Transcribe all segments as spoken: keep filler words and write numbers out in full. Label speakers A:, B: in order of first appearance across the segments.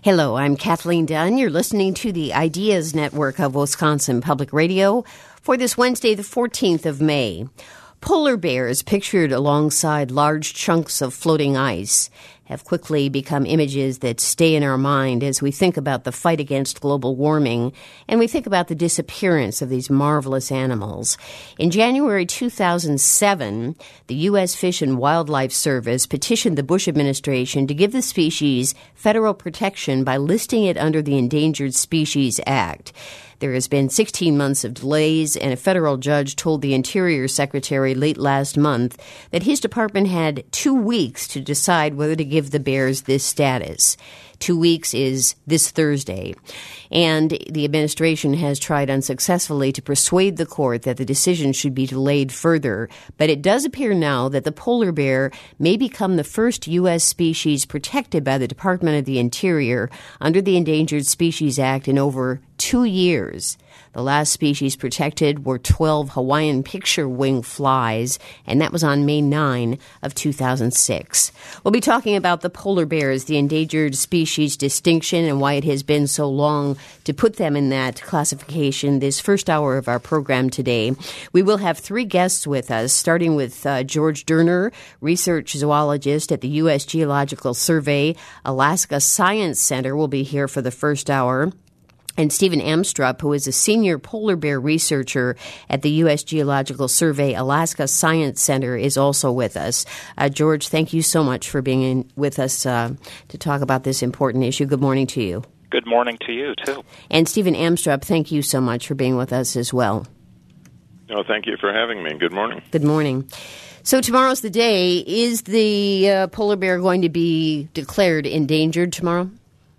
A: Hello, I'm Kathleen Dunn. You're listening to the Ideas Network of Wisconsin Public Radio for this Wednesday, the fourteenth of May. Polar bears pictured alongside large chunks of floating ice have quickly become images that stay in our mind as we think about the fight against global warming and we think about the disappearance of these marvelous animals. In January two thousand seven, the U S Fish and Wildlife Service petitioned the Bush administration to give the species federal protection by listing it under the Endangered Species Act. There has been sixteen months of delays, and a federal judge told the Interior Secretary late last month that his department had two weeks to decide whether to give the bears this status. Two weeks is this Thursday. And the administration has tried unsuccessfully to persuade the court that the decision should be delayed further. But it does appear now that the polar bear may become the first U S species protected by the Department of the Interior under the Endangered Species Act in over two years. The last species protected were twelve Hawaiian picture wing flies, and that was on May ninth of two thousand six. We'll be talking about the polar bears, the endangered species distinction, and why it has been so long to put them in that classification this first hour of our program today. We will have three guests with us, starting with uh, George Durner, research zoologist at the U S Geological Survey Alaska Science Center, will be here for the first hour. And Stephen Amstrup, who is a senior polar bear researcher at the U S Geological Survey Alaska Science Center, is also with us. Uh, George, thank you so much for being in with us uh, to talk about this important issue. Good morning to you.
B: Good morning to you, too.
A: And Stephen Amstrup, thank you so much for being with us as well.
C: Oh, thank you for having me. Good morning.
A: Good morning. So tomorrow's the day. Is the uh, polar bear going to be declared endangered tomorrow?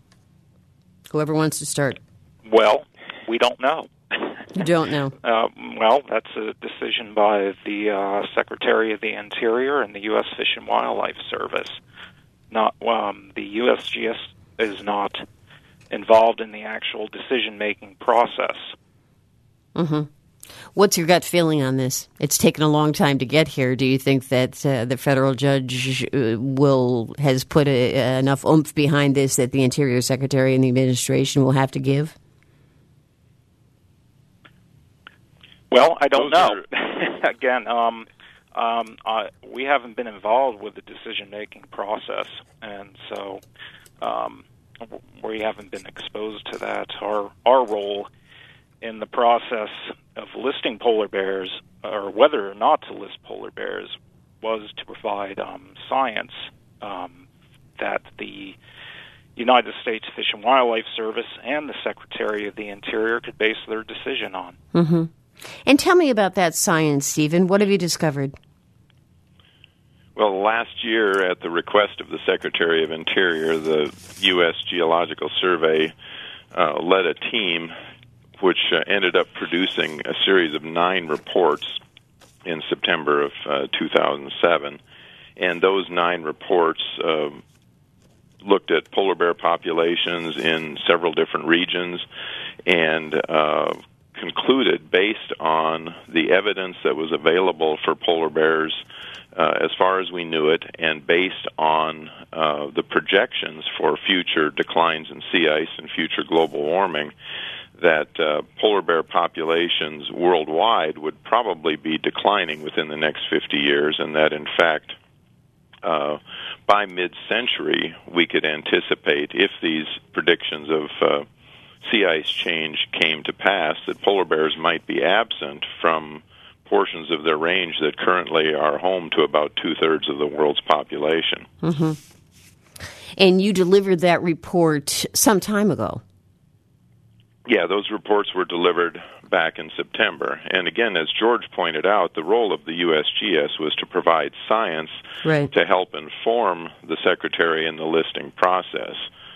A: Whoever wants to start.
B: Well, we don't know.
A: You don't know?
B: uh, well, that's a decision by the uh, Secretary of the Interior and the U S Fish and Wildlife Service. Not um, the U S G S is not involved in the actual decision-making process.
A: Mm-hmm. What's your gut feeling on this? It's taken a long time to get here. Do you think that uh, the federal judge uh, will has put a, uh, enough oomph behind this that the Interior Secretary and the administration will have to give?
B: Well, I don't
C: Those
B: know. Are... Again, um, um, uh, we haven't been involved with the decision-making process, and so um, we haven't been exposed to that. Our our role in the process of listing polar bears, or whether or not to list polar bears, was to provide um, science um, that the United States Fish and Wildlife Service and the Secretary of the Interior could base their decision on.
A: Mm-hmm. And tell me about that science, Stephen. What have you discovered?
C: Well, last year, at the request of the Secretary of Interior, the U S Geological Survey uh, led a team which uh, ended up producing a series of nine reports in September of uh, two thousand seven. And those nine reports uh, looked at polar bear populations in several different regions and uh, concluded, based on the evidence that was available for polar bears uh, as far as we knew it, and based on uh, the projections for future declines in sea ice and future global warming, that uh, polar bear populations worldwide would probably be declining within the next fifty years, and that, in fact, uh, by mid-century, we could anticipate, if these predictions of uh, sea ice change came to pass, that polar bears might be absent from portions of their range that currently are home to about two-thirds of the world's population.
A: Mm-hmm. And you delivered that report some time ago.
C: Yeah, those reports were delivered back in September. And again, as George pointed out, the role of the U S G S was to provide science
A: right.
C: to help inform the Secretary in the listing process.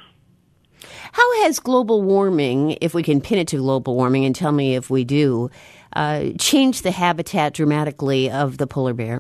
A: How has global warming, if we can pin it to global warming, and tell me if we do, uh, changed the habitat dramatically of the polar bear?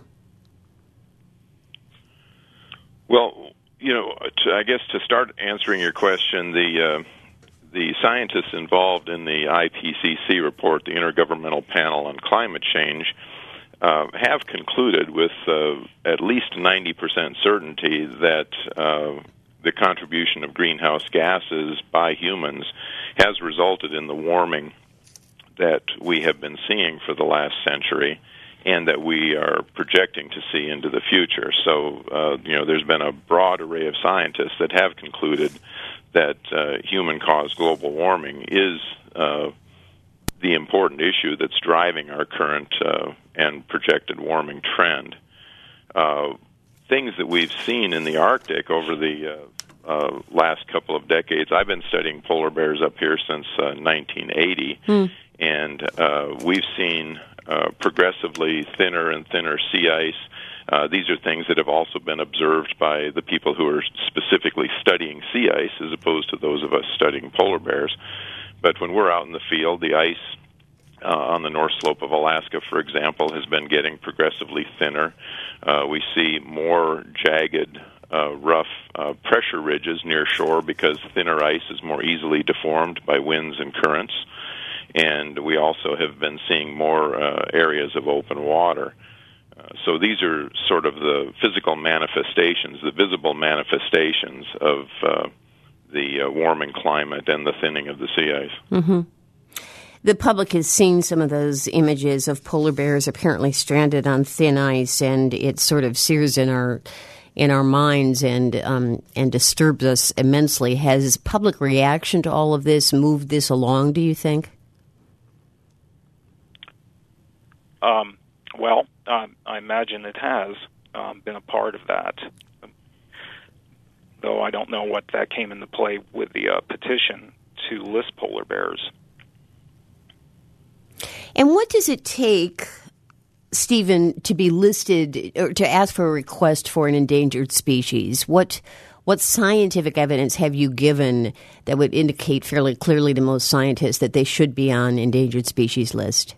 C: Well, you know, to, I guess to start answering your question, the uh, the scientists involved in the I P C C report, the Intergovernmental Panel on Climate Change, uh, have concluded with uh, at least ninety percent certainty that uh, the contribution of greenhouse gases by humans has resulted in the warming that we have been seeing for the last century and that we are projecting to see into the future. So, uh, you know, there's been a broad array of scientists that have concluded that uh, human-caused global warming is uh, the important issue that's driving our current uh, and projected warming trend. Uh, things that we've seen in the Arctic over the uh, uh, last couple of decades, I've been studying polar bears up here since uh, nineteen eighty, hmm. and uh, we've seen uh, progressively thinner and thinner sea ice. Uh, these are things that have also been observed by the people who are specifically studying sea ice as opposed to those of us studying polar bears. But when we're out in the field, the ice uh, on the north slope of Alaska, for example, has been getting progressively thinner. Uh, we see more jagged, uh, rough uh, pressure ridges near shore because thinner ice is more easily deformed by winds and currents. And we also have been seeing more uh, areas of open water. Uh, so these are sort of the physical manifestations, the visible manifestations of uh, the uh, warming climate and the thinning of the sea ice.
A: Mm-hmm. The public has seen some of those images of polar bears apparently stranded on thin ice, and it sort of sears in our in our minds and um, and disturbs us immensely. Has public reaction to all of this moved this along, do you think?
B: Um, well, um, I imagine it has um, been a part of that, though I don't know what that came into play with the uh, petition to list polar bears.
A: And what does it take, Stephen, to be listed or to ask for a request for an endangered species? What what scientific evidence have you given that would indicate fairly clearly to most scientists that they should be on endangered species list?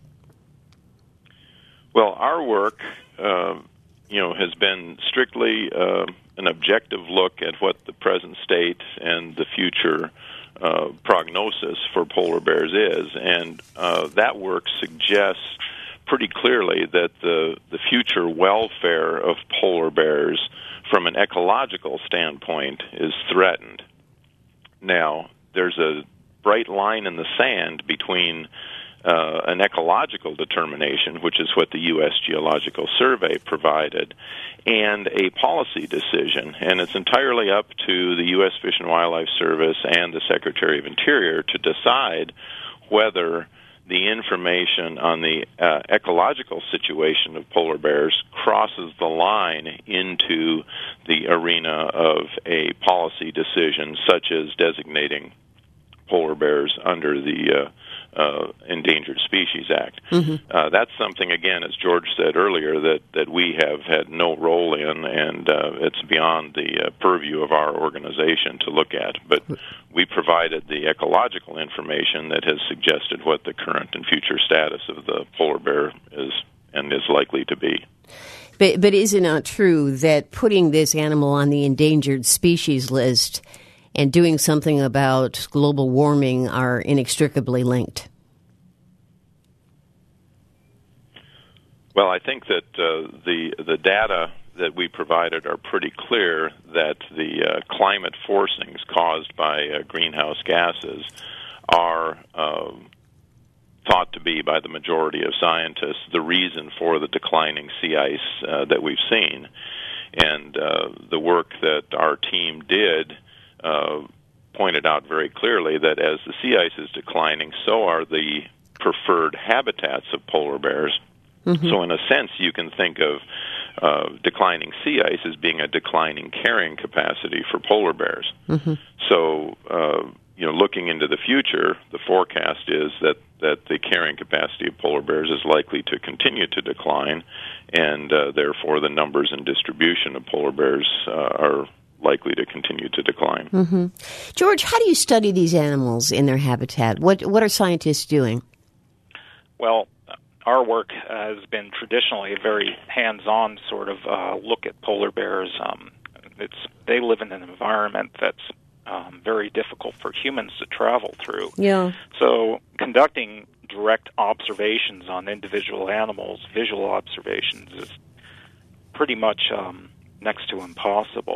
C: Well, our work, uh, you know, has been strictly uh, an objective look at what the present state and the future uh, prognosis for polar bears is, and uh, that work suggests pretty clearly that the the future welfare of polar bears, from an ecological standpoint, is threatened. Now, there's a bright line in the sand between Uh, an ecological determination, which is what the U S Geological Survey provided, and a policy decision. And it's entirely up to the U S Fish and Wildlife Service and the Secretary of Interior to decide whether the information on the uh, ecological situation of polar bears crosses the line into the arena of a policy decision, such as designating polar bears under the uh, Uh, Endangered Species Act. Mm-hmm. Uh, that's something, again, as George said earlier, that, that we have had no role in, and uh, it's beyond the uh, purview of our organization to look at. But we provided the ecological information that has suggested what the current and future status of the polar bear is and is likely to be.
A: But, but is it not true that putting this animal on the endangered species list and doing something about global warming are inextricably linked?
C: Well, I think that uh, the the data that we provided are pretty clear that the uh, climate forcings caused by uh, greenhouse gases are uh, thought to be, by the majority of scientists, the reason for the declining sea ice uh, that we've seen. And uh, the work that our team did Uh, pointed out very clearly that as the sea ice is declining, so are the preferred habitats of polar bears. Mm-hmm. So in a sense, you can think of uh, declining sea ice as being a declining carrying capacity for polar bears. Mm-hmm. So, uh, you know, looking into the future, the forecast is that, that the carrying capacity of polar bears is likely to continue to decline, and uh, therefore the numbers and distribution of polar bears uh, are likely to continue to decline.
A: Mm-hmm. George, how do you study these animals in their habitat? What what are scientists doing?
B: Well, our work has been traditionally a very hands-on sort of uh, look at polar bears. Um, it's they live in an environment that's um, very difficult for humans to travel through.
A: Yeah.
B: So conducting direct observations on individual animals, visual observations, is pretty much um, next to impossible.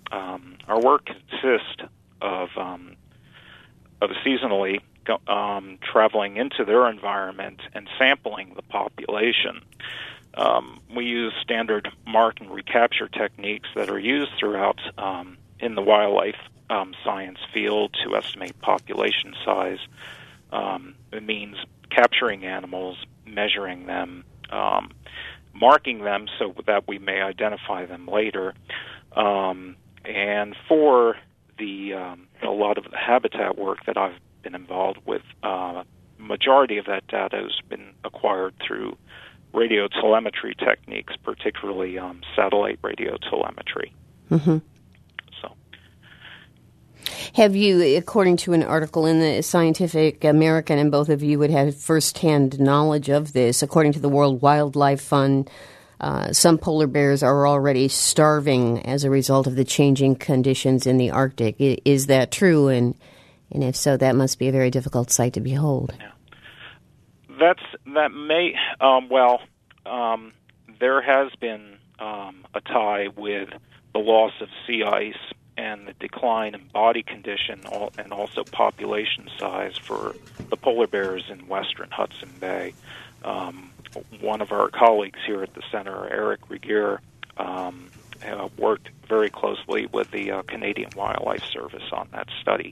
B: um, our work consists of um, of seasonally go, um, traveling into their environment and sampling the population. Um, we use standard mark and recapture techniques that are used throughout um, in the wildlife um, science field to estimate population size. Um, it means capturing animals, measuring them, um, marking them so that we may identify them later. Um, and for the um, a lot of the habitat work that I've been involved with, uh, majority of that data has been acquired through radio telemetry techniques, particularly um, satellite radio telemetry.
A: Mm-hmm.
B: So,
A: have you, according to an article in the Scientific American, and both of you would have firsthand knowledge of this, according to the World Wildlife Fund, uh, some polar bears are already starving as a result of the changing conditions in the Arctic. Is that true? And and if so, that must be a very difficult sight to behold.
B: Yeah. That's that may um, well. Um, there has been um, a tie with the loss of sea ice and the decline in body condition, and also population size for the polar bears in western Hudson Bay. Um, one of our colleagues here at the center, Eric Regier, um, uh, worked very closely with the uh, Canadian Wildlife Service on that study.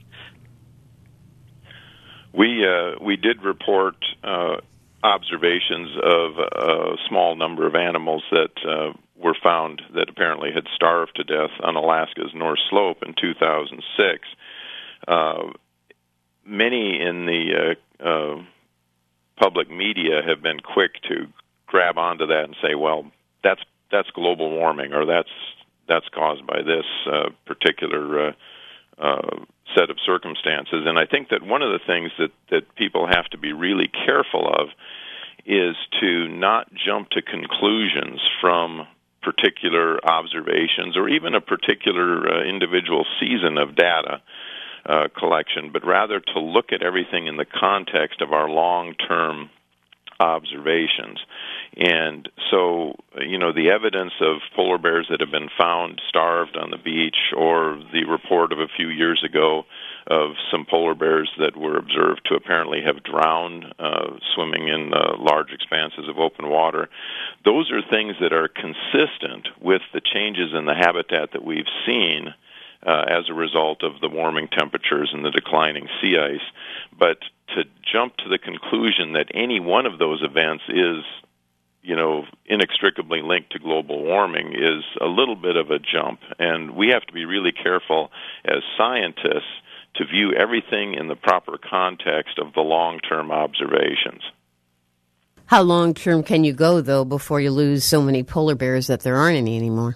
C: We uh, we did report uh, observations of a small number of animals that uh, were found that apparently had starved to death on Alaska's North Slope in two thousand six. Uh, many in the uh, uh, public media have been quick to grab onto that and say, "Well, that's that's global warming, or that's that's caused by this uh, particular." Uh, uh, set of circumstances. And I think that one of the things that, that people have to be really careful of is to not jump to conclusions from particular observations or even a particular uh, individual season of data uh, collection, but rather to look at everything in the context of our long-term observations. And so, you know, the evidence of polar bears that have been found starved on the beach, or the report of a few years ago of some polar bears that were observed to apparently have drowned uh, swimming in uh, large expanses of open water, those are things that are consistent with the changes in the habitat that we've seen uh, as a result of the warming temperatures and the declining sea ice. But to jump to the conclusion that any one of those events is, you know, inextricably linked to global warming is a little bit of a jump. And we have to be really careful as scientists to view everything in the proper context of the long-term observations.
A: How long-term can you go, though, before you lose so many polar bears that there aren't any anymore?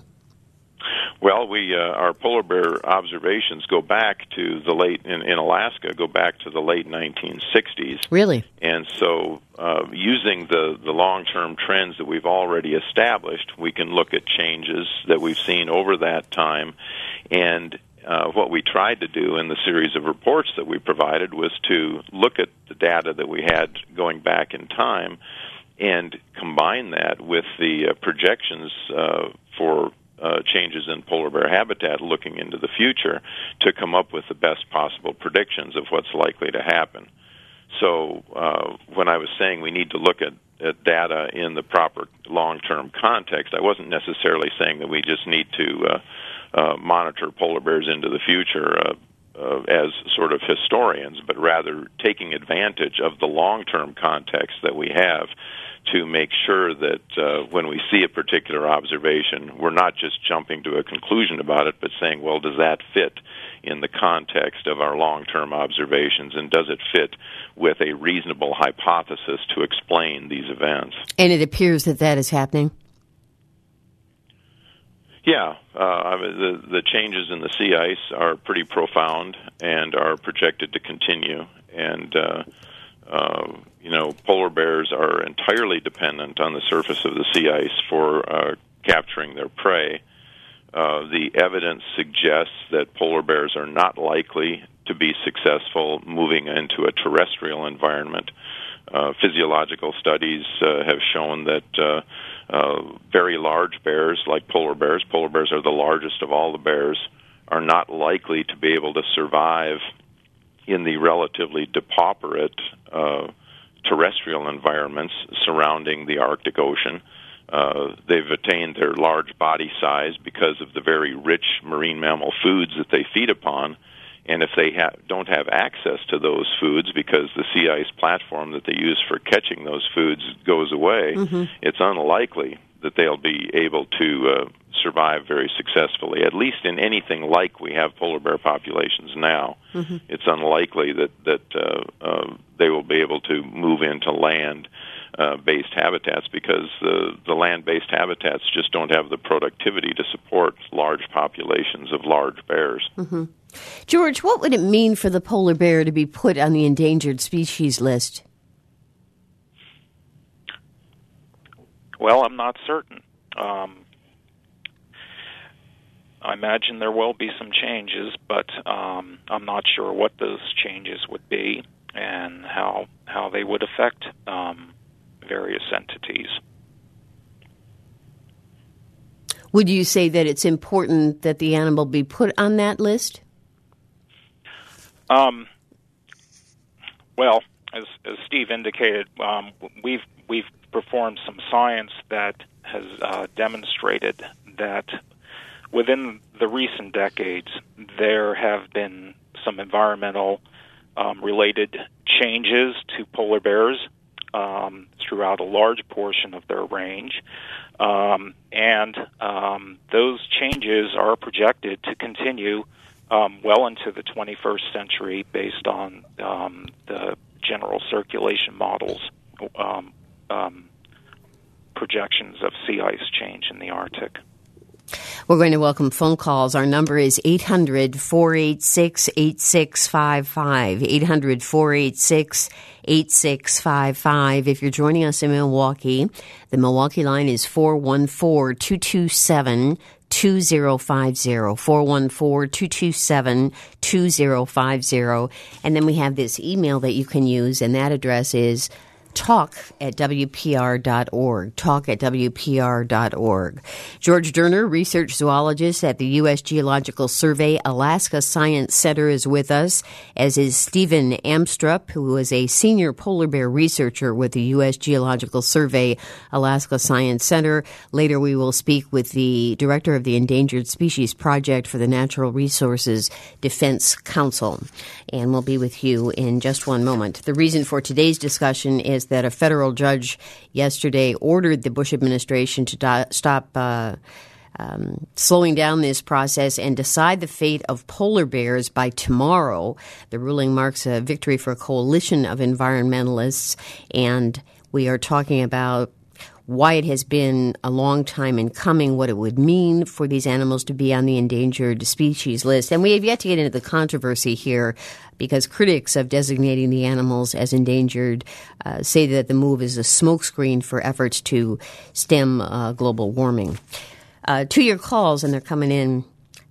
C: Well, we uh, our polar bear observations go back to the late, in, in Alaska, go back to the late nineteen sixties.
A: Really?
C: And so uh, using the, the long-term trends that we've already established, we can look at changes that we've seen over that time. And uh, what we tried to do in the series of reports that we provided was to look at the data that we had going back in time and combine that with the uh, projections uh, for Uh, changes in polar bear habitat looking into the future to come up with the best possible predictions of what's likely to happen. So uh, when I was saying we need to look at, at data in the proper long-term context, I wasn't necessarily saying that we just need to uh, uh, monitor polar bears into the future uh, uh, as sort of historians, but rather taking advantage of the long-term context that we have to make sure that uh, when we see a particular observation, we're not just jumping to a conclusion about it, but saying, well, does that fit in the context of our long-term observations, and does it fit with a reasonable hypothesis to explain these events?
A: And it appears that that is happening?
C: Yeah. Uh, the, the changes in the sea ice are pretty profound and are projected to continue. And uh, Uh, you know, polar bears are entirely dependent on the surface of the sea ice for uh, capturing their prey. Uh, the evidence suggests that polar bears are not likely to be successful moving into a terrestrial environment. Uh, physiological studies uh, have shown that uh, uh, very large bears, like polar bears, polar bears are the largest of all the bears, are not likely to be able to survive in the relatively depauperate uh, terrestrial environments surrounding the Arctic Ocean. Uh, they've attained their large body size because of the very rich marine mammal foods that they feed upon. And if they ha- don't have access to those foods because the sea ice platform that they use for catching those foods goes away, mm-hmm. it's unlikely that they'll be able to uh, survive very successfully, at least in anything like we have polar bear populations now. Mm-hmm. It's unlikely that, that uh, uh, they will be able to move into land-based uh, habitats because the, the land-based habitats just don't have the productivity to support large populations of large bears.
A: Mm-hmm. George, what would it mean for the polar bear to be put on the endangered species list?
B: Well, I'm not certain. Um, I imagine there will be some changes, but um, I'm not sure what those changes would be and how how they would affect um, various entities.
A: Would you say that it's important that the animal be put on that list?
B: Um, well, as, as Steve indicated, um, we've we've performed some science that has uh, demonstrated that within the recent decades there have been some environmental um, related changes to polar bears um, throughout a large portion of their range, um, and um, those changes are projected to continue Um, well into the twenty-first century based on um, the general circulation models um, um, projections of sea ice change in the Arctic.
A: We're going to welcome phone calls. Our number is eight hundred, four eight six, eight six five five, eight hundred, four eight six, eight six five five. If you're joining us in Milwaukee, the Milwaukee line is four one four, two two seven, two zero five zero, four one four, two two seven, two zero five zero. And then we have this email that you can use, and that address is talk at W P R dot org, talk at W P R dot org. George Durner, research zoologist at the U S Geological Survey Alaska Science Center, is with us, as is Stephen Amstrup, who is a senior polar bear researcher with the U S Geological Survey Alaska Science Center. Later we will speak with the director of the Endangered Species Project for the Natural Resources Defense Council. And we'll be with you in just one moment. The reason for today's discussion is that a federal judge yesterday ordered the Bush administration to do- stop uh, um, slowing down this process and decide the fate of polar bears by tomorrow. The ruling marks a victory for a coalition of environmentalists, and we are talking about why it has been a long time in coming, what it would mean for these animals to be on the endangered species list. And we have yet to get into the controversy here, because critics of designating the animals as endangered uh, say that the move is a smokescreen for efforts to stem uh, global warming. Uh, to your calls, and they're coming in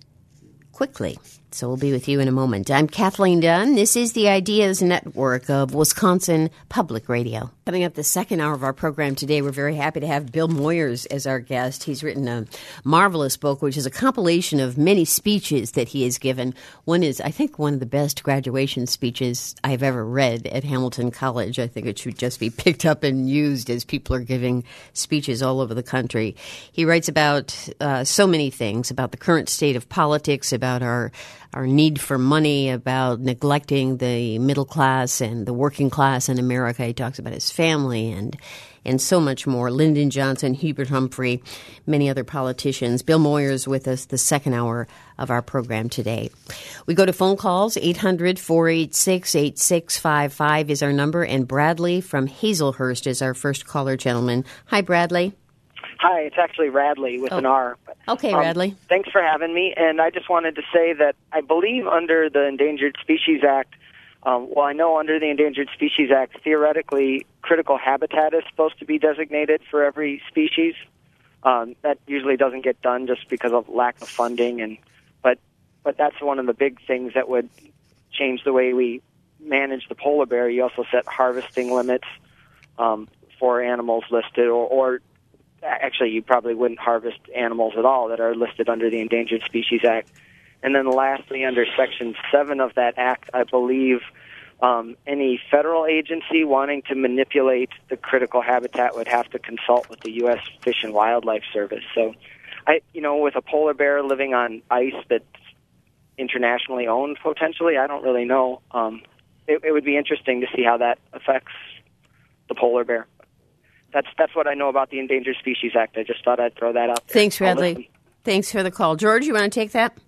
A: quickly. So we'll be with you in a moment. I'm Kathleen Dunn. This is the Ideas Network of Wisconsin Public Radio. Coming up the second hour of our program today, we're very happy to have Bill Moyers as our guest. He's written a marvelous book, which is a compilation of many speeches that he has given. One is, I think, one of the best graduation speeches I've ever read at Hamilton College. I think it should just be picked up and used as people are giving speeches all over the country. He writes about uh, so many things, about the current state of politics, about our our need for money, about neglecting the middle class and the working class in America. He talks about his family and and so much more. Lyndon Johnson, Hubert Humphrey, many other politicians. Bill Moyers with us the second hour of our program today. We go to phone calls. eight hundred, four eight six, eight six five five is our number, and Bradley from Hazelhurst is our first caller, gentleman. Hi, Bradley.
D: Hi, it's actually Radley with
A: oh.
D: an R.
A: Okay,
D: um,
A: Radley.
D: Thanks for having me. And I just wanted to say that I believe under the Endangered Species Act, um, well, I know under the Endangered Species Act, theoretically, critical habitat is supposed to be designated for every species. Um, that usually doesn't get done just because of lack of funding, and but but that's one of the big things that would change the way we manage the polar bear. You also set harvesting limits um, for animals listed, or, or actually, you probably wouldn't harvest animals at all that are listed under the Endangered Species Act. And then lastly, under Section seven of that act, I believe um, any federal agency wanting to manipulate the critical habitat would have to consult with the U S Fish and Wildlife Service. So, I, you know, with a polar bear living on ice that's internationally owned potentially, I don't really know. Um, it, it would be interesting to see how that affects the polar bear. That's that's what I know about the Endangered Species Act. I just thought I'd throw that out there.
A: Thanks, Radley. Thanks for the call. George, you want to take that?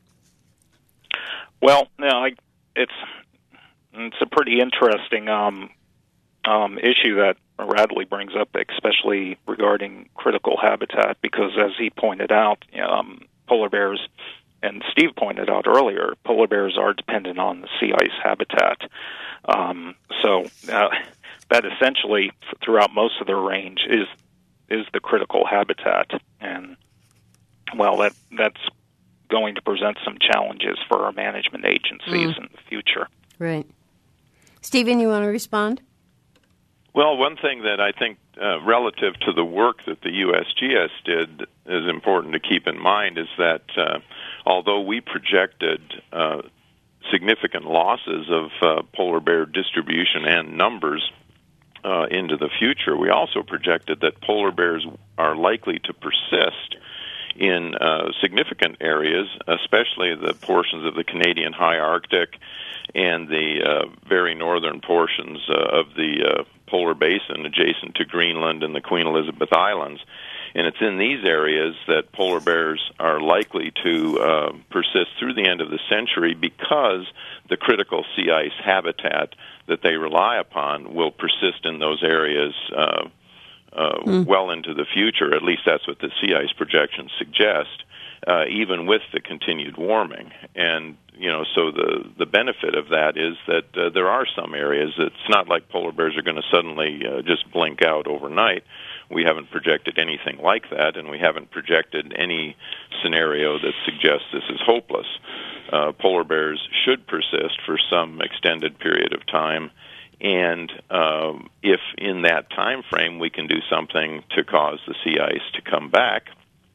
B: Well, no, I, it's it's a pretty interesting um, um, issue that Radley brings up, especially regarding critical habitat, because as he pointed out, um, polar bears, and Steve pointed out earlier, polar bears are dependent on the sea ice habitat. Um, so uh, that essentially, throughout most of their range, is is the critical habitat, and well, that that's going to present some challenges for our management agencies mm. in the future.
A: Right. Stephen, you want to respond?
C: Well, one thing that I think uh, relative to the work that the U S G S did is important to keep in mind is that uh, although we projected uh, significant losses of uh, polar bear distribution and numbers uh, into the future, we also projected that polar bears are likely to persist in uh, significant areas, especially the portions of the Canadian high Arctic and the uh, very northern portions uh, of the uh, polar basin adjacent to Greenland and the Queen Elizabeth Islands. And it's in these areas that polar bears are likely to uh, persist through the end of the century because the critical sea ice habitat that they rely upon will persist in those areas uh, uh, mm. well into the future. At least that's what the sea ice projections suggest, uh, even with the continued warming. And, you know, so the, the benefit of that is that uh, there are some areas. It's not like polar bears are going to suddenly uh, just blink out overnight. We haven't projected anything like that, and we haven't projected any scenario that suggests this is hopeless. Uh, polar bears should persist for some extended period of time, and um, if in that time frame we can do something to cause the sea ice to come back,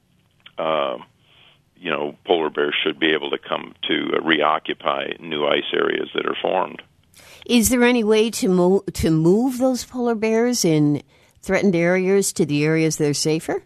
C: uh, you know, polar bears should be able to come to uh, reoccupy new ice areas that are formed.
A: Is there any way to mo- to move those polar bears in threatened areas to the areas that are safer?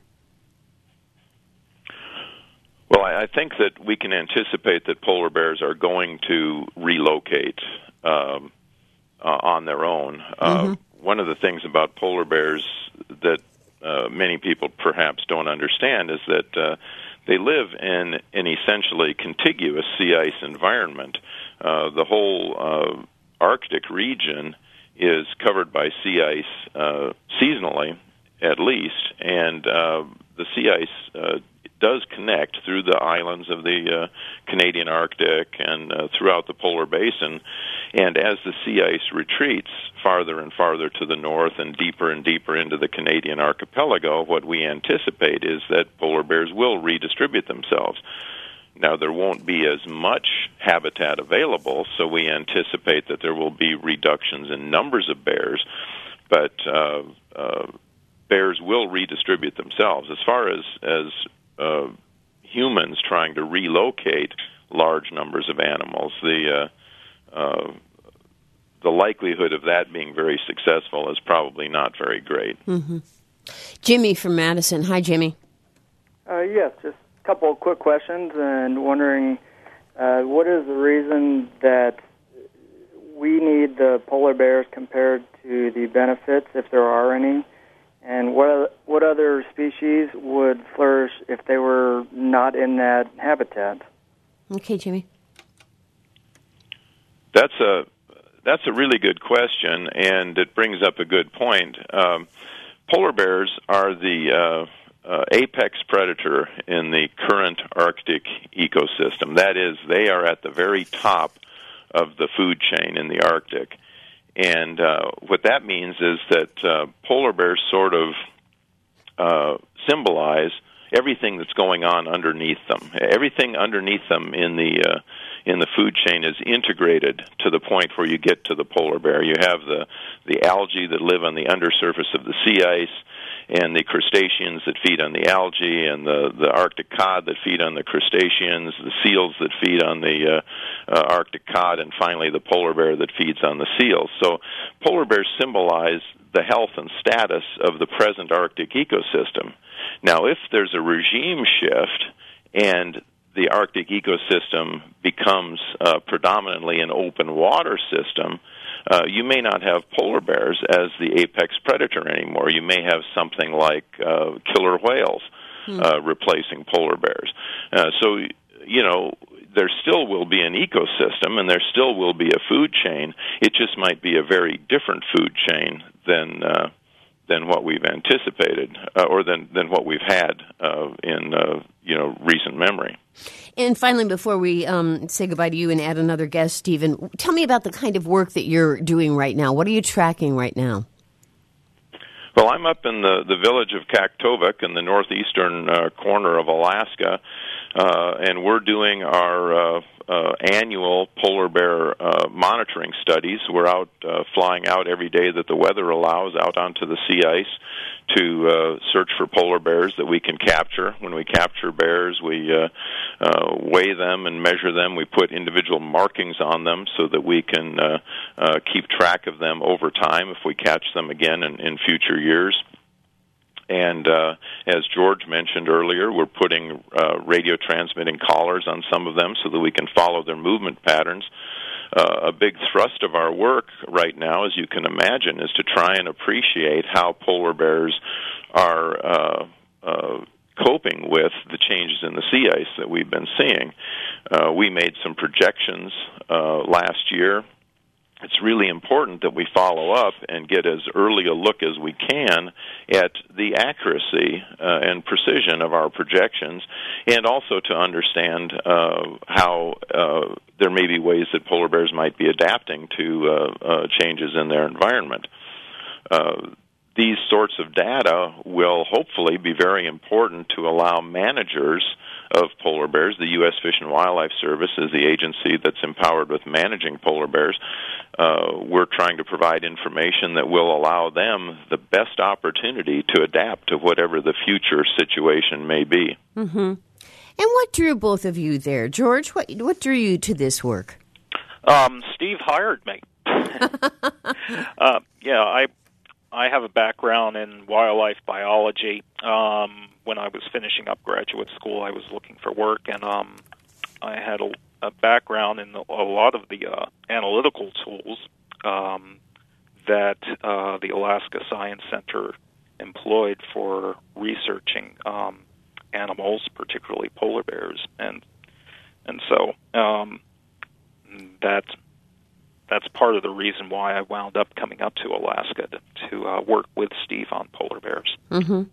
C: Well, I think that we can anticipate that polar bears are going to relocate um, uh, on their own. Mm-hmm. Uh, one of the things about polar bears that uh, many people perhaps don't understand is that uh, they live in an essentially contiguous sea ice environment. Uh, the whole uh, Arctic region is covered by sea ice uh, seasonally, at least, and uh, the sea ice uh, does connect through the islands of the uh, Canadian Arctic and uh, throughout the polar basin. And as the sea ice retreats farther and farther to the north and deeper and deeper into the Canadian archipelago, what we anticipate is that polar bears will redistribute themselves. Now, there won't be as much habitat available, so we anticipate that there will be reductions in numbers of bears, but uh, uh, bears will redistribute themselves. As far as, as uh, humans trying to relocate large numbers of animals, the uh, uh, the likelihood of that being very successful is probably not very great.
A: Mm-hmm. Jimmy from Madison. Hi, Jimmy.
E: Uh, yes, just a couple of quick questions, and wondering uh, what is the reason that we need the polar bears compared to the benefits, if there are any, and what what other species would flourish if they were not in that habitat?
A: Okay, Jimmy.
C: That's a that's a really good question, and it brings up a good point. Um, polar bears are the uh, uh, apex predator in the current Arctic ecosystem. That is, they are at the very top of the food chain in the Arctic. And uh, what that means is that uh, polar bears sort of uh, symbolize everything that's going on underneath them. Everything underneath them in the uh, in the food chain is integrated to the point where you get to the polar bear. You have the the algae that live on the undersurface of the sea ice, and the crustaceans that feed on the algae, and the, the Arctic cod that feed on the crustaceans, the seals that feed on the uh, uh, Arctic cod, and finally the polar bear that feeds on the seals. So polar bears symbolize the health and status of the present Arctic ecosystem. Now, if there's a regime shift and the Arctic ecosystem becomes uh, predominantly an open water system, uh, you may not have polar bears as the apex predator anymore. You may have something like uh, killer whales uh, hmm. replacing polar bears. Uh, so, you know, there still will be an ecosystem and there still will be a food chain. It just might be a very different food chain than uh, than what we've anticipated uh, or than, than what we've had uh, in, uh, you know, recent memory.
A: And finally, before we um, say goodbye to you and add another guest, Stephen, tell me about the kind of work that you're doing right now. What are you tracking right now?
C: Well, I'm up in the, the village of Kaktovik in the northeastern uh, corner of Alaska, uh, and we're doing our uh, uh, annual polar bear uh, monitoring studies. We're out uh, flying out every day that the weather allows out onto the sea ice to uh, search for polar bears that we can capture. When we capture bears, we uh, uh, weigh them and measure them. We put individual markings on them so that we can uh, uh, keep track of them over time if we catch them again in, in future years. And uh, as George mentioned earlier, we're putting uh, radio transmitting collars on some of them so that we can follow their movement patterns. Uh, a big thrust of our work right now, as you can imagine, is to try and appreciate how polar bears are uh, uh, coping with the changes in the sea ice that we've been seeing. Uh, we made some projections uh, last year. It's really important that we follow up and get as early a look as we can at the accuracy uh, and precision of our projections, and also to understand uh, how uh, there may be ways that polar bears might be adapting to uh, uh, changes in their environment. Uh, these sorts of data will hopefully be very important to allow managers of polar bears. The U S Fish and Wildlife Service is the agency that's empowered with managing polar bears. Uh, we're trying to provide information that will allow them the best opportunity to adapt to whatever the future situation may be.
A: Mm-hmm. And what drew both of you there? George, what what drew you to this work?
B: Um, Steve hired me. uh, yeah, I I have a background in wildlife biology. Um, when I was finishing up graduate school, I was looking for work, and um, I had a, a background in a lot of the uh, analytical tools um, that uh, the Alaska Science Center employed for researching um, animals, particularly polar bears, and and so um, that that's part of the reason why I wound up coming up to Alaska to, to uh, work with Steve on polar bears.
A: Mm-hmm.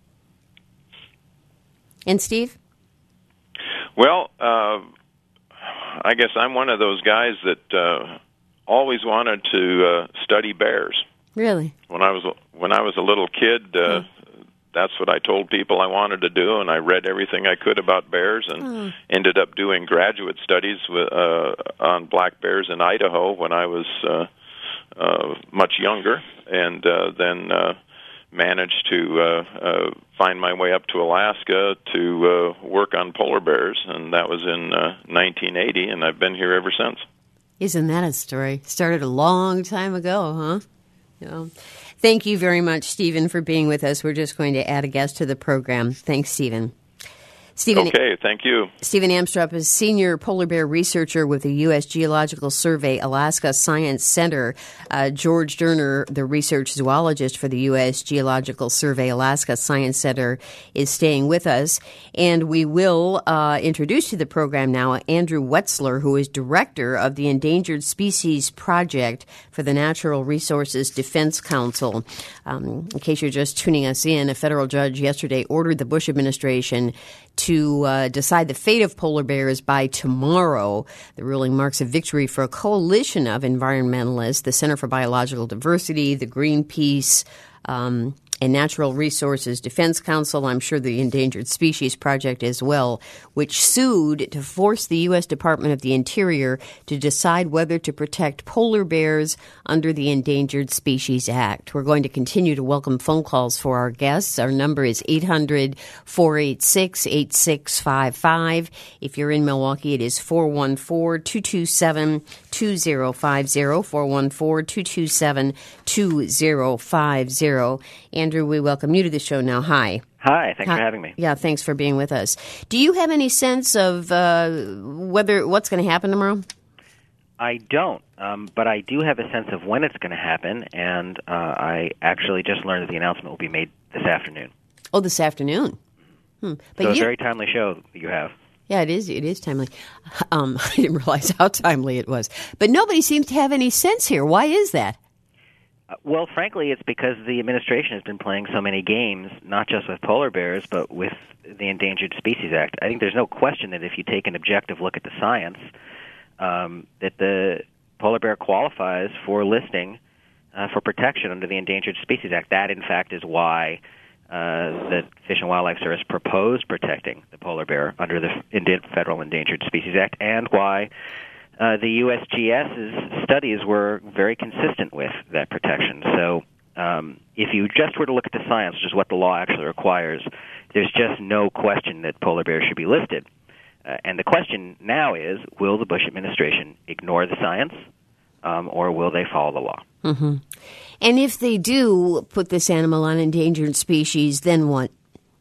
A: And Steve?
C: Well, uh, I guess I'm one of those guys that uh, always wanted to uh, study bears.
A: Really?
C: When I was when I was a little kid, uh, mm. that's what I told people I wanted to do, and I read everything I could about bears, and mm. ended up doing graduate studies with, uh, on black bears in Idaho when I was uh, uh, much younger, and uh, then uh, managed to uh, uh, find my way up to Alaska to uh, work on polar bears, and that was in uh, nineteen eighty, and I've been here ever since.
A: Isn't that a story? Started a long time ago, huh? Yeah. Thank you very much, Stephen, for being with us. We're just going to add a guest to the program. Thanks, Stephen. Stephen,
C: okay, thank you.
A: Stephen Amstrup is senior polar bear researcher with the U S Geological Survey Alaska Science Center. Uh, George Durner, the research zoologist for the U S Geological Survey Alaska Science Center, is staying with us. And we will uh, introduce to the program now Andrew Wetzler, who is director of the Endangered Species Project for the Natural Resources Defense Council. Um, in case you're just tuning us in, a federal judge yesterday ordered the Bush administration to uh, decide the fate of polar bears by tomorrow. The ruling marks a victory for a coalition of environmentalists, the Center for Biological Diversity, the Greenpeace, um, and Natural Resources Defense Council, I'm sure the Endangered Species Project as well, which sued to force the U S Department of the Interior to decide whether to protect polar bears under the Endangered Species Act. We're going to continue to welcome phone calls for our guests. Our number is eight hundred, four eight six, eight six five five. If you're in Milwaukee, it is four one four, two two seven, two zero five zero, four one four, two two seven, two zero five zero. Andrew, we welcome you to the show now. Hi.
F: Hi, thanks
A: Hi.
F: for having me.
A: Yeah, thanks for being with us. Do you have any sense of uh, whether what's going to happen tomorrow?
F: I don't, um, but I do have a sense of when it's going to happen, and uh, I actually just learned that the announcement will be made this afternoon.
A: Oh, this afternoon. Hmm. But
F: so
A: you,
F: a very timely show that you have.
A: Yeah, it is. It is timely. Um, I didn't realize how timely it was. But nobody seems to have any sense here. Why is that?
F: Uh, well, frankly, it's because the administration has been playing so many games, not just with polar bears, but with the Endangered Species Act. I think there's no question that if you take an objective look at the science, um, that the polar bear qualifies for listing uh, for protection under the Endangered Species Act. That, in fact, is why uh, the Fish and Wildlife Service proposed protecting the polar bear under the Federal Endangered Species Act, and why Uh, the USGS's studies were very consistent with that protection. So um, if you just were to look at the science, which is what the law actually requires, there's just no question that polar bears should be listed. Uh, and the question now is, will the Bush administration ignore the science, um, or will they follow the law?
A: Mm-hmm. And if they do put this animal on endangered species, then what?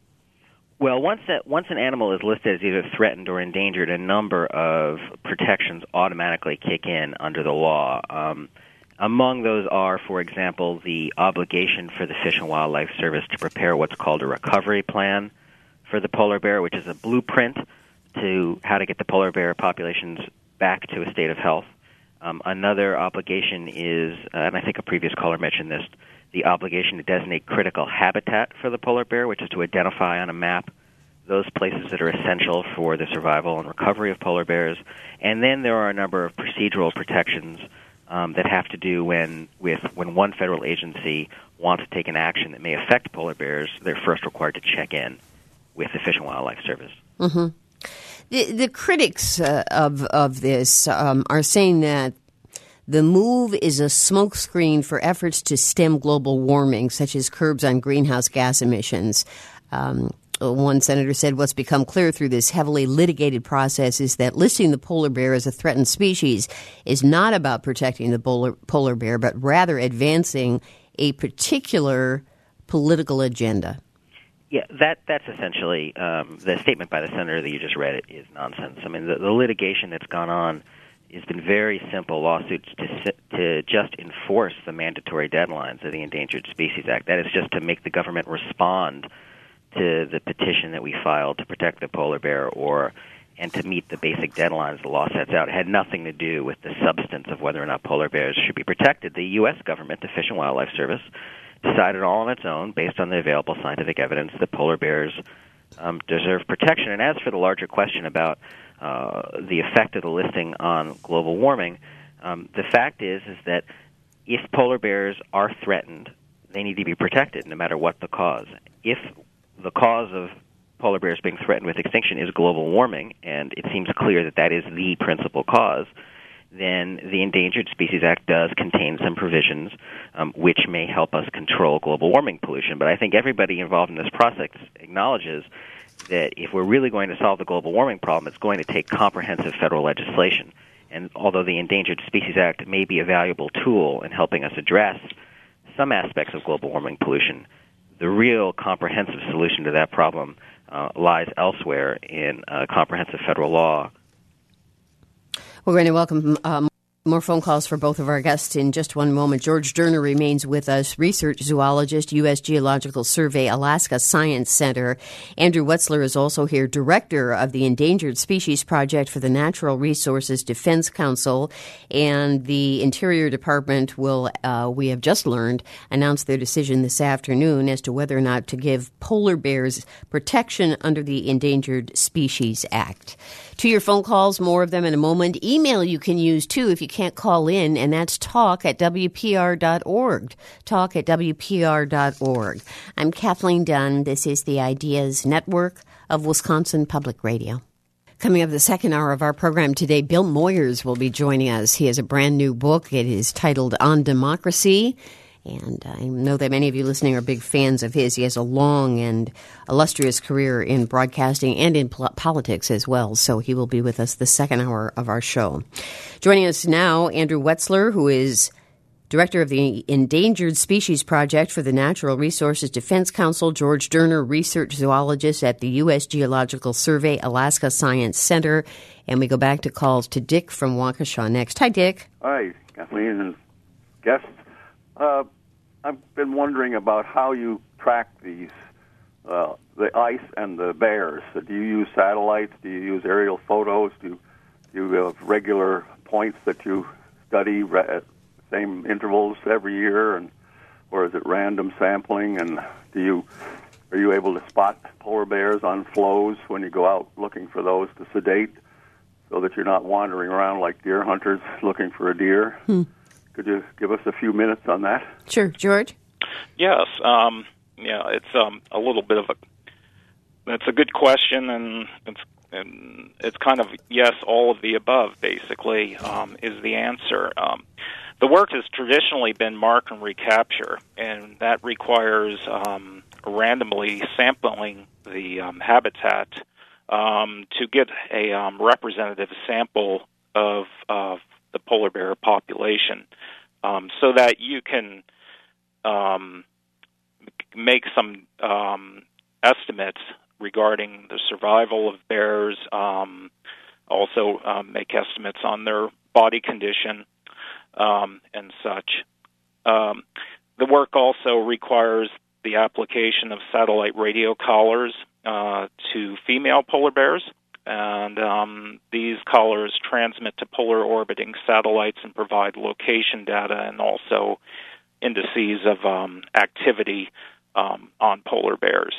F: Well, once that, once an animal is listed as either threatened or endangered, a number of protections automatically kick in under the law. Um, among those are, for example, the obligation for the Fish and Wildlife Service to prepare what's called a recovery plan for the polar bear, which is a blueprint to how to get the polar bear populations back to a state of health. Um, another obligation is, uh, and I think a previous caller mentioned this, the obligation to designate critical habitat for the polar bear, which is to identify on a map those places that are essential for the survival and recovery of polar bears. And then there are a number of procedural protections um, that have to do when with when one federal agency wants to take an action that may affect polar bears. They're first required to check in with the Fish and Wildlife Service.
A: Mm-hmm. The, the critics uh, of of this um, are saying that the move is a smokescreen for efforts to stem global warming, such as curbs on greenhouse gas emissions. Um, one senator said what's become clear through this heavily litigated process is that listing the polar bear as a threatened species is not about protecting the polar, polar bear, but rather advancing a particular political agenda.
F: Yeah, that that's essentially um, the statement by the senator that you just read. It is nonsense. I mean, the, the litigation that's gone on has been very simple lawsuits to to just enforce the mandatory deadlines of the Endangered Species Act. That is just to make the government respond to the petition that we filed to protect the polar bear, or and to meet the basic deadlines the law sets out. It had nothing to do with the substance of whether or not polar bears should be protected. The U S government, the Fish and Wildlife Service, decided all on its own, based on the available scientific evidence, that polar bears um, deserve protection. And as for the larger question about Uh, the effect of the listing on global warming, um, the fact is is that if polar bears are threatened, they need to be protected no matter what the cause. If the cause of polar bears being threatened with extinction is global warming, and it seems clear that that is the principal cause, then the Endangered Species Act does contain some provisions um, which may help us control global warming pollution. But I think everybody involved in this process acknowledges that if we're really going to solve the global warming problem, it's going to take comprehensive federal legislation. And although the Endangered Species Act may be a valuable tool in helping us address some aspects of global warming pollution, the real comprehensive solution to that problem uh, lies elsewhere in uh, comprehensive federal law.
A: We're going to welcome um, more phone calls for both of our guests in just one moment. George Durner remains with us, research zoologist, U S Geological Survey, Alaska Science Center. Andrew Wetzler is also here, director of the Endangered Species Project for the Natural Resources Defense Council. And the Interior Department will, uh, we have just learned, announce their decision this afternoon as to whether or not to give polar bears protection under the Endangered Species Act. To your phone calls, more of them in a moment. Email you can use, too, if you can't call in, and that's talk at W P R dot org. Talk at W P R dot org. I'm Kathleen Dunn. This is the Ideas Network of Wisconsin Public Radio. Coming up the second hour of our program today, Bill Moyers will be joining us. He has a brand new book. It is titled On Democracy. And I know that many of you listening are big fans of his. He has a long and illustrious career in broadcasting and in pol- politics as well. So he will be with us the second hour of our show. Joining us now, Andrew Wetzler, who is Director of the Endangered Species Project for the Natural Resources Defense Council, George Durner, Research Zoologist at the U S Geological Survey Alaska Science Center. And we go back to calls to Dick from Waukesha next. Hi, Dick.
G: Hi, Kathleen and guests. Uh, I've been wondering about how you track these, uh, the ice and the bears. So do you use satellites? Do you use aerial photos? Do, do you have regular points that you study at same intervals every year, and or is it random sampling? And do you are you able to spot polar bears on flows when you go out looking for those to sedate, so that you're not wandering around like deer hunters looking for a deer? Hmm. Could you give us a few minutes on that?
A: Sure, George.
B: Yes, um, yeah, it's um, a little bit of a. That's a good question, and it's and it's kind of yes, all of the above. Basically, um, is the answer. Um, the work has traditionally been mark and recapture, and that requires um, randomly sampling the um, habitat um, to get a um, representative sample of of the polar bear population, um, so that you can um, make some um, estimates regarding the survival of bears, um, also um, make estimates on their body condition um, and such. Um, the work also requires the application of satellite radio collars uh, to female polar bears. And um, these collars transmit to polar orbiting satellites and provide location data and also indices of um, activity um, on polar bears.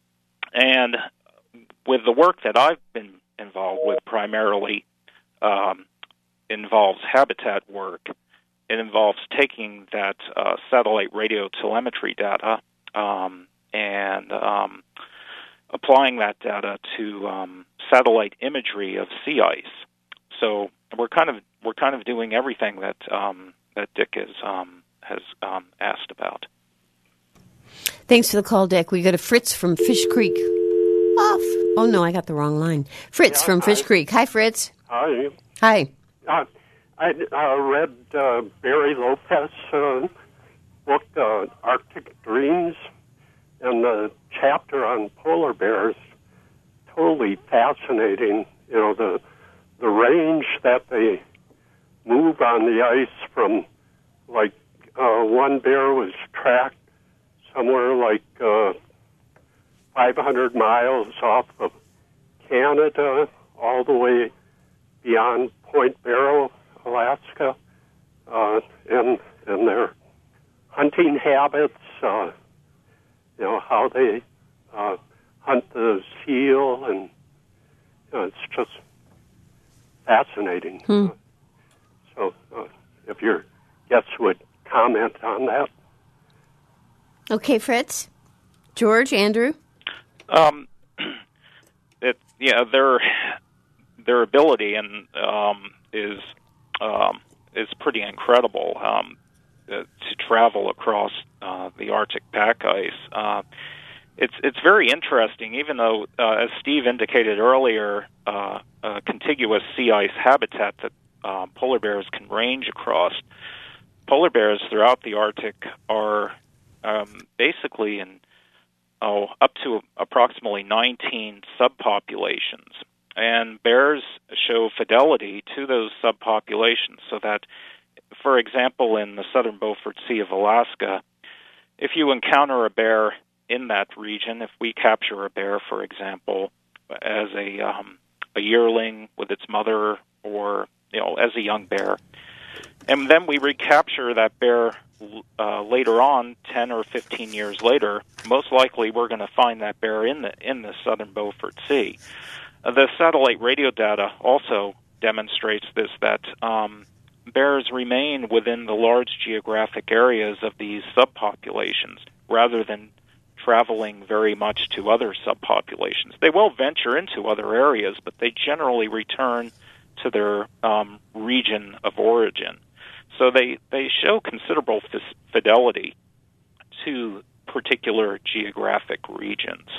B: And with the work that I've been involved with, primarily um, involves habitat work. It involves taking that uh, satellite radio telemetry data um, and um, applying that data to um, satellite imagery of sea ice. So we're kind of we're kind of doing everything that um, that Dick is, um, has um, asked about.
A: Thanks for the call, Dick. We go to Fritz from Fish Creek. Off. Oh no, I got the wrong line. Fritz yeah, from Fish hi. Creek. Hi, Fritz.
H: Hi.
A: Hi.
H: Uh, I uh, read uh, Barry Lopez' uh, book, uh, Arctic Dreams, and the chapter on polar bears. Totally fascinating. You know, the the range that they move on the ice from, like, uh, one bear was tracked somewhere like uh, five hundred miles off of Canada, all the way beyond Point Barrow, Alaska, uh, and and their hunting habits. Uh, you know how they uh, hunt the seal, and you know, it's just fascinating.
A: Hmm.
H: Uh, so, uh, if your guests would comment on that.
A: Okay, Fritz. George, Andrew.
B: Um, it yeah, their their ability and um, is um, is pretty incredible um, uh, to travel across uh, the Arctic pack ice. Uh, it's it's very interesting, even though, uh, as Steve indicated earlier, uh, a contiguous sea ice habitat that uh, polar bears can range across. Polar bears throughout the Arctic are um, basically in oh, up to approximately nineteen subpopulations. And bears show fidelity to those subpopulations so that, for example, in the southern Beaufort Sea of Alaska, if you encounter a bear in that region, if we capture a bear, for example, as a um, a yearling with its mother or, you know, as a young bear, and then we recapture that bear uh, later on, ten or fifteen years later, most likely we're going to find that bear in the in the southern Beaufort Sea. Uh, the satellite radio data also demonstrates this, that um, bears remain within the large geographic areas of these subpopulations rather than traveling very much to other subpopulations. They will venture into other areas, but they generally return to their um, region of origin. So they, they show considerable f- fidelity to particular geographic regions.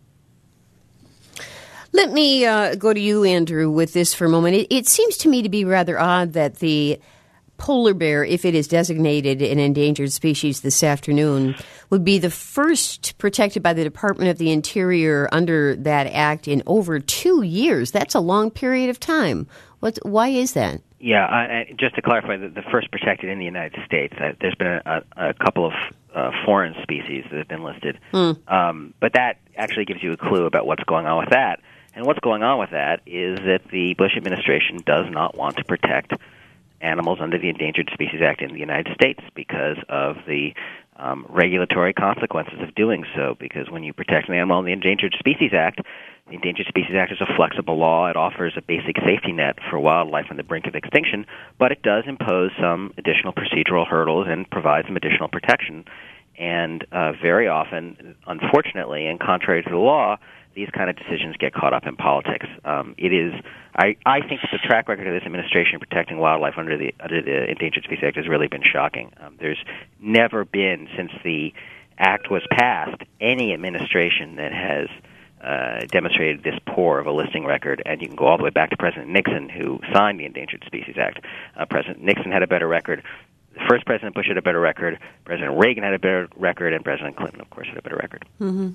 A: Let me uh, go to you, Andrew, with this for a moment. It, it seems to me to be rather odd that the polar bear, if it is designated an endangered species this afternoon, would be the first protected by the Department of the Interior under that act in over two years. That's a long period of time. What's, why is that?
F: Yeah, uh, just to clarify, the, the first protected in the United States. Uh, there's been a, a couple of uh, foreign species that have been listed. Mm. Um, but that actually gives you a clue about what's going on with that. And what's going on with that is that the Bush administration does not want to protect animals under the Endangered Species Act in the United States because of the um, regulatory consequences of doing so. Because when you protect an animal in the Endangered Species Act, the Endangered Species Act is a flexible law. It offers a basic safety net for wildlife on the brink of extinction, but it does impose some additional procedural hurdles and provide some additional protection. And uh, very often, unfortunately, and contrary to the law, these kind of decisions get caught up in politics. Um, it is, I, I think that the track record of this administration protecting wildlife under the under the Endangered Species Act has really been shocking. Um, there's never been, since the act was passed, any administration that has uh, demonstrated this poor of a listing record. And you can go all the way back to President Nixon, who signed the Endangered Species Act. Uh, President Nixon had a better record. The first President Bush had a better record. President Reagan had a better record, and President Clinton, of course, had a better record.
A: Mm-hmm.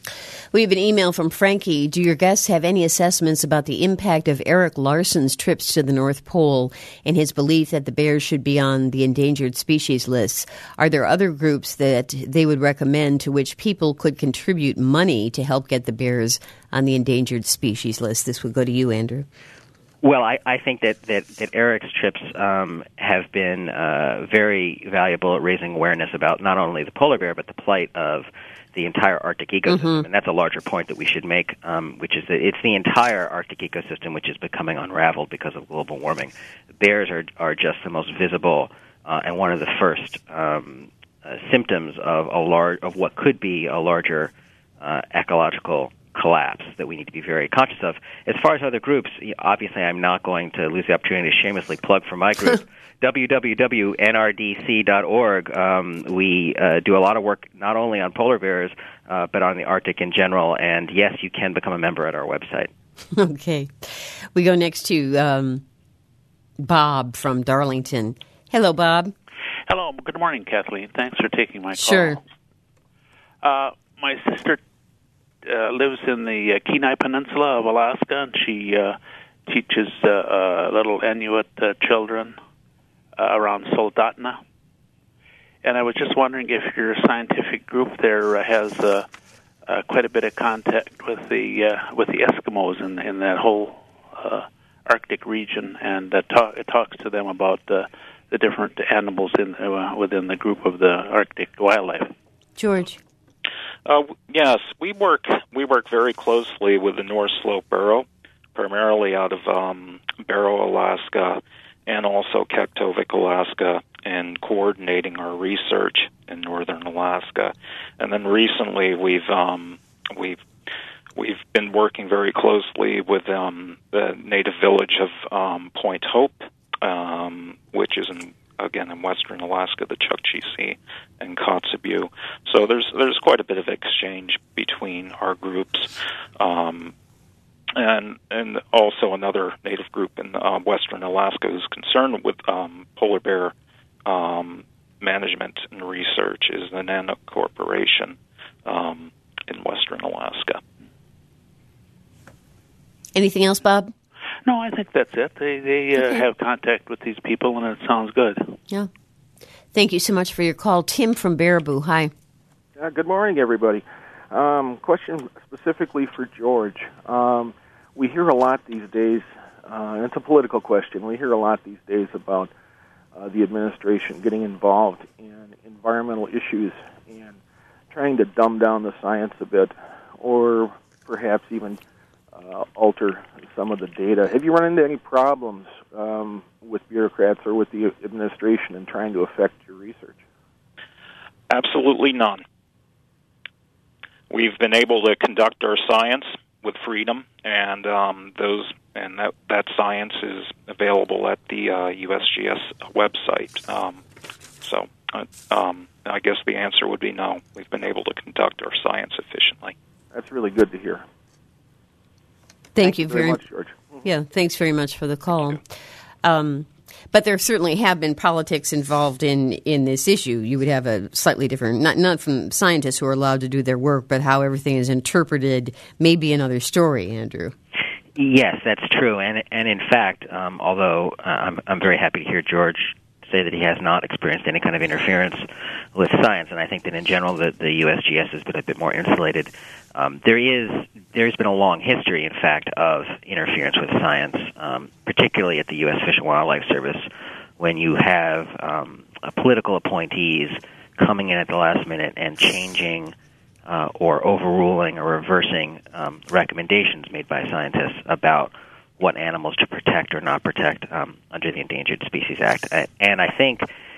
A: We have an email from Frankie. Do your guests have any assessments about the impact of Eric Larson's trips to the North Pole and his belief that the bears should be on the endangered species lists? Are there other groups that they would recommend to which people could contribute money to help get the bears on the endangered species list? This would go to you, Andrew.
F: Well, I, I think that, that, that Eric's trips um, have been uh, very valuable at raising awareness about not only the polar bear, but the plight of the entire Arctic ecosystem. Mm-hmm. And that's a larger point that we should make, um, which is that it's the entire Arctic ecosystem which is becoming unraveled because of global warming. Bears are, are just the most visible uh, and one of the first um, uh, symptoms of a large, of what could be a larger uh, ecological collapse that we need to be very conscious of. As far as other groups, obviously I'm not going to lose the opportunity to shamelessly plug for my group, w w w dot n r d c dot org. Um, we uh, do a lot of work not only on polar bears, uh, but on the Arctic in general. And yes, you can become a member at our website.
A: Okay. We go next to um, Bob from Darlington. Hello, Bob.
I: Hello. Good morning, Kathleen. Thanks for taking my call.
A: Sure.
I: Uh, my sister Uh, lives in the uh, Kenai Peninsula of Alaska, and she uh, teaches uh, uh, little Inuit uh, children uh, around Soldotna. And I was just wondering if your scientific group there uh, has uh, uh, quite a bit of contact with the uh, with the Eskimos in in that whole uh, Arctic region, and uh, talk, it talks to them about uh, the different animals in uh, within the group of the Arctic wildlife.
A: George.
B: Uh, yes, we work we work very closely with the North Slope Barrow, primarily out of um, Barrow, Alaska, and also Kaktovik, Alaska, in coordinating our research in northern Alaska. And then recently, we've um, we've we've been working very closely with um, the native village of um, Point Hope, um, which is in. Again, in western Alaska, the Chukchi Sea and Kotzebue. So there's there's quite a bit of exchange between our groups, um, and and also another native group in uh, western Alaska who's concerned with um, polar bear um, management and research is the Nanook Corporation um, in western Alaska.
A: Anything else, Bob?
I: No, I think that's it. They they uh, okay. have contact with these people, and it sounds good.
A: Yeah. Thank you so much for your call. Tim from Baraboo, hi.
J: Uh, good morning, everybody. Um, question specifically for George. Um, we hear a lot these days, uh, and it's a political question, we hear a lot these days about uh, the administration getting involved in environmental issues and trying to dumb down the science a bit, or perhaps even uh, alter some of the data. Have you run into any problems um, with bureaucrats or with the administration in trying to affect your research?
B: Absolutely none. We've been able to conduct our science with freedom, and um, those and that, that science is available at the uh, U S G S website. Um, so uh, um, I guess the answer would be no. We've been able to conduct our science efficiently.
J: That's really good to hear.
A: Thank,
J: Thank
A: you
J: you very
A: very
J: much, George.
A: Yeah, thanks very much for the call. Um, but there certainly have been politics involved in, in this issue. You would have a slightly different, not not from scientists who are allowed to do their work, but how everything is interpreted may be another story, Andrew.
F: Yes, that's true. And and in fact, um, although uh, I'm I'm very happy to hear George say that he has not experienced any kind of interference with science, and I think that in general the, the U S G S has been a bit more insulated. Um, there is there's been a long history, in fact, of interference with science, um, particularly at the U S Fish and Wildlife Service, when you have um, uh, political appointees coming in at the last minute and changing uh, or overruling or reversing um, recommendations made by scientists about what animals to protect or not protect um, under the Endangered Species Act. And I think,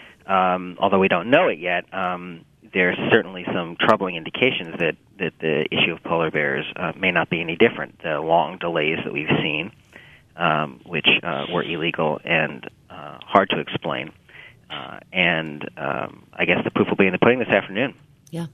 F: um, although we don't know it yet, um, there's certainly some troubling indications that, that the issue of polar bears uh, may not be any different. The long delays that we've seen, um, which uh, were illegal and uh, hard to explain. Uh, and um, I guess the proof will be in the pudding this afternoon.
A: Yeah.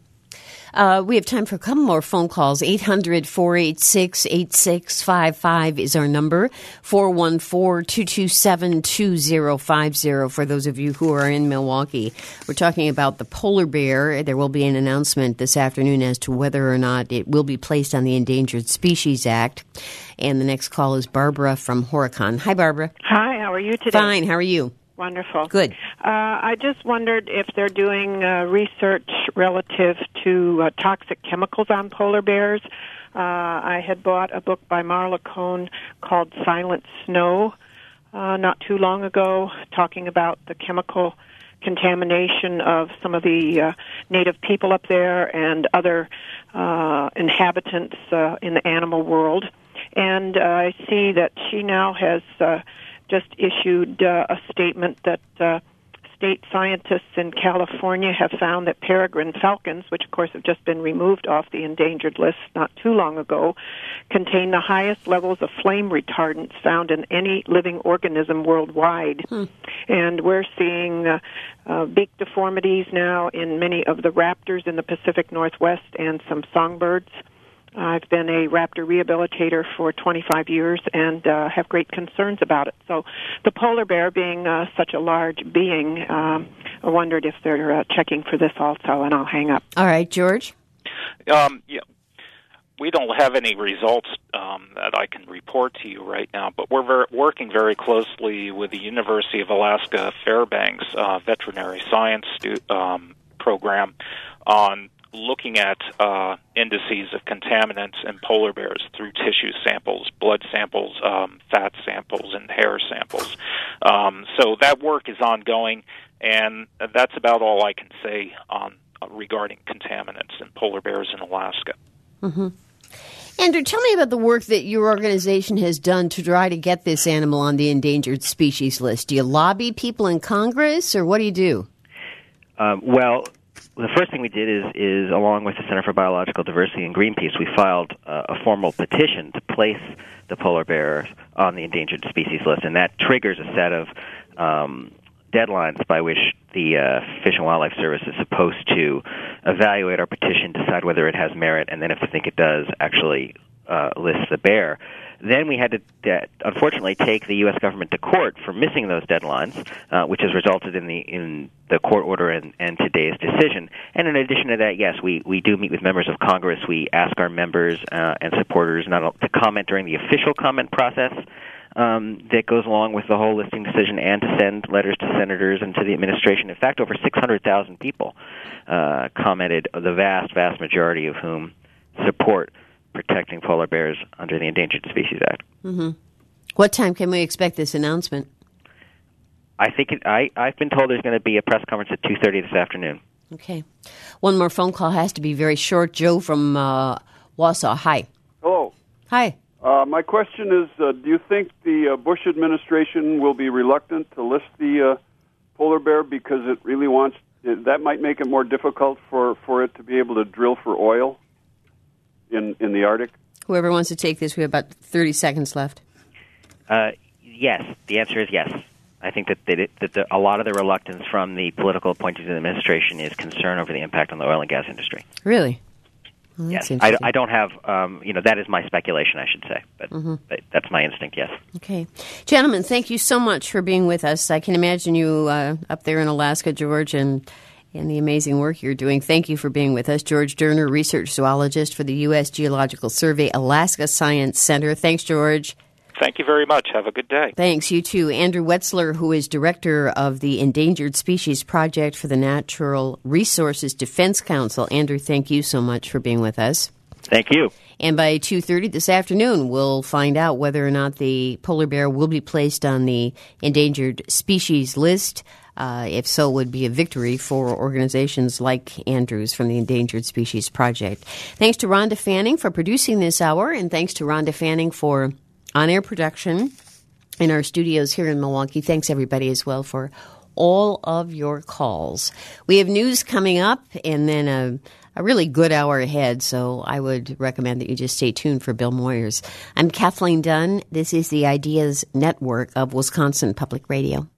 A: Uh, we have time for a couple more phone calls. eight hundred, four eight six, eight six five five is our number. four one four, two two seven, two zero five zero for those of you who are in Milwaukee. We're talking about the polar bear. There will be an announcement this afternoon as to whether or not it will be placed on the Endangered Species Act. And the next call is Barbara from Horicon. Hi, Barbara.
K: Hi, how are you today?
A: Fine, how are you?
K: Wonderful.
A: Good.
K: Uh, I just wondered if they're doing uh, research relative to uh, toxic chemicals on polar bears. Uh, I had bought a book by Marla Cohn called Silent Snow uh, not too long ago, talking about the chemical contamination of some of the uh, native people up there and other uh, inhabitants uh, in the animal world. And uh, I see that she now has Uh, just issued uh, a statement that uh, state scientists in California have found that peregrine falcons, which of course have just been removed off the endangered list not too long ago, contain the highest levels of flame retardants found in any living organism worldwide. Hmm. And we're seeing uh, uh, beak deformities now in many of the raptors in the Pacific Northwest and some songbirds. I've been a raptor rehabilitator for twenty-five years and uh, have great concerns about it. So the polar bear being uh, such a large being, um, I wondered if they're uh, checking for this also, and I'll hang up.
A: All right, George?
B: Um, yeah, we don't have any results um, that I can report to you right now, but we're ver- working very closely with the University of Alaska Fairbanks uh, Veterinary Science stu- um, program on looking at uh, indices of contaminants in polar bears through tissue samples, blood samples, um, fat samples, and hair samples. Um, so that work is ongoing, and that's about all I can say on uh, regarding contaminants in polar bears in Alaska.
A: Mm-hmm. Andrew, tell me about the work that your organization has done to try to get this animal on the endangered species list. Do you lobby people in Congress, or what do you do?
F: Um, well, the first thing we did is, is, along with the Center for Biological Diversity and Greenpeace, we filed uh, a formal petition to place the polar bear on the endangered species list, and that triggers a set of um, deadlines by which the uh, Fish and Wildlife Service is supposed to evaluate our petition, decide whether it has merit, and then if they think it does, actually uh, list the bear. Then we had to, uh, unfortunately, take the U S government to court for missing those deadlines, uh, which has resulted in the in the court order and, and today's decision. And in addition to that, yes, we, we do meet with members of Congress. We ask our members uh, and supporters not to comment during the official comment process um, that goes along with the whole listing decision, and to send letters to senators and to the administration. In fact, over six hundred thousand people uh, commented, the vast, vast majority of whom support protecting polar bears under the Endangered Species Act.
A: Mm-hmm. What time can we expect this announcement?
F: I think it, I, I've been told there's going to be a press conference at two thirty this afternoon.
A: Okay. One more phone call has to be very short. Joe from uh, Wausau. Hi.
L: Hello.
A: Hi.
L: Uh, my question is, uh, do you think the uh, Bush administration will be reluctant to list the uh, polar bear because it really wants, that might make it more difficult for, for it to be able to drill for oil in, in the Arctic?
A: Whoever wants to take this, we have about thirty seconds left.
F: Uh, yes, the answer is yes. I think that that, it, that the, a lot of the reluctance from the political appointees of the administration is concern over the impact on the oil and gas industry.
A: Really? Well,
F: yes, I, I don't have, um, you know, that is my speculation, I should say, but, mm-hmm. but that's my instinct, yes.
A: Okay. Gentlemen, thank you so much for being with us. I can imagine you uh, up there in Alaska, George, and, and the amazing work you're doing. Thank you for being with us. George Durner, research zoologist for the U S Geological Survey Alaska Science Center. Thanks, George.
B: Thank you very much. Have a good day.
A: Thanks, you too. Andrew Wetzler, who is director of the Endangered Species Project for the Natural Resources Defense Council. Andrew, thank you so much for being with us.
F: Thank you.
A: And by two thirty this afternoon, we'll find out whether or not the polar bear will be placed on the endangered species list. Uh, if so, it would be a victory for organizations like Andrew's from the Endangered Species Project. Thanks to Rhonda Fanning for producing this hour, and thanks to Rhonda Fanning for on-air production in our studios here in Milwaukee. Thanks, everybody, as well, for all of your calls. We have news coming up and then a, a really good hour ahead, so I would recommend that you just stay tuned for Bill Moyers. I'm Kathleen Dunn. This is the Ideas Network of Wisconsin Public Radio.